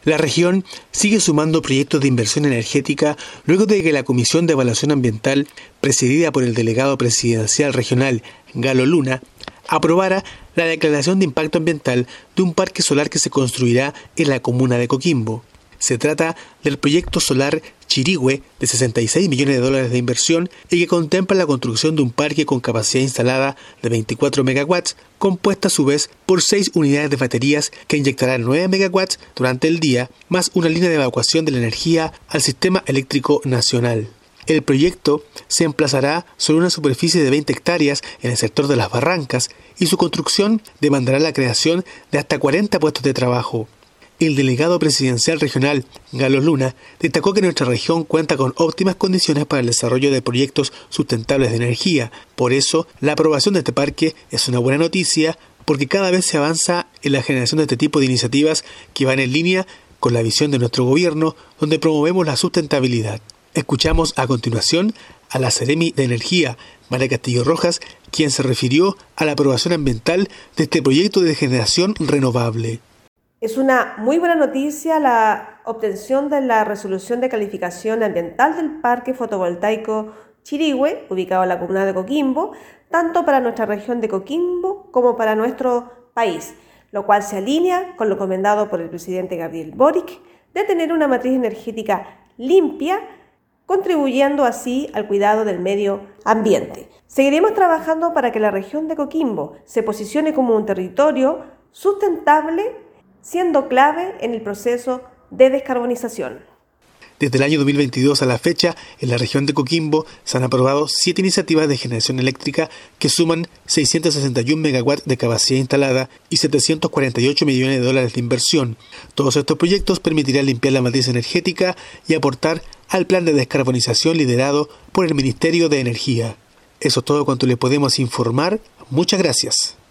La región sigue sumando proyectos de inversión energética luego de que la Comisión de Evaluación Ambiental, presidida por el delegado presidencial regional Galo Luna, aprobara la declaración de impacto ambiental de un parque solar que se construirá en la comuna de Coquimbo. Se trata del proyecto solar Chirihue de $66 millones de inversión y que contempla la construcción de un parque con capacidad instalada de 24 megawatts, compuesta a su vez por 6 unidades de baterías que inyectarán 9 megawatts durante el día, más una línea de evacuación de la energía al sistema eléctrico nacional. El proyecto se emplazará sobre una superficie de 20 hectáreas en el sector de Las Barrancas y su construcción demandará la creación de hasta 40 puestos de trabajo. El delegado presidencial regional, Galo Luna, destacó que nuestra región cuenta con óptimas condiciones para el desarrollo de proyectos sustentables de energía. Por eso, la aprobación de este parque es una buena noticia porque cada vez se avanza en la generación de este tipo de iniciativas que van en línea con la visión de nuestro gobierno, donde promovemos la sustentabilidad. Escuchamos a continuación a la Seremi de Energía, María Castillo Rojas, quien se refirió a la aprobación ambiental de este proyecto de generación renovable. Es una muy buena noticia la obtención de la resolución de calificación ambiental del parque fotovoltaico Chirihue, ubicado en la comuna de Coquimbo, tanto para nuestra región de Coquimbo como para nuestro país, lo cual se alinea con lo recomendado por el presidente Gabriel Boric de tener una matriz energética limpia, contribuyendo así al cuidado del medio ambiente. Seguiremos trabajando para que la región de Coquimbo se posicione como un territorio sustentable, siendo clave en el proceso de descarbonización. Desde el año 2022 a la fecha, en la región de Coquimbo se han aprobado 7 iniciativas de generación eléctrica que suman 661 megawatts de capacidad instalada y $748 millones de inversión. Todos estos proyectos permitirán limpiar la matriz energética y aportar al plan de descarbonización liderado por el Ministerio de Energía. Eso es todo cuanto le podemos informar. Muchas gracias.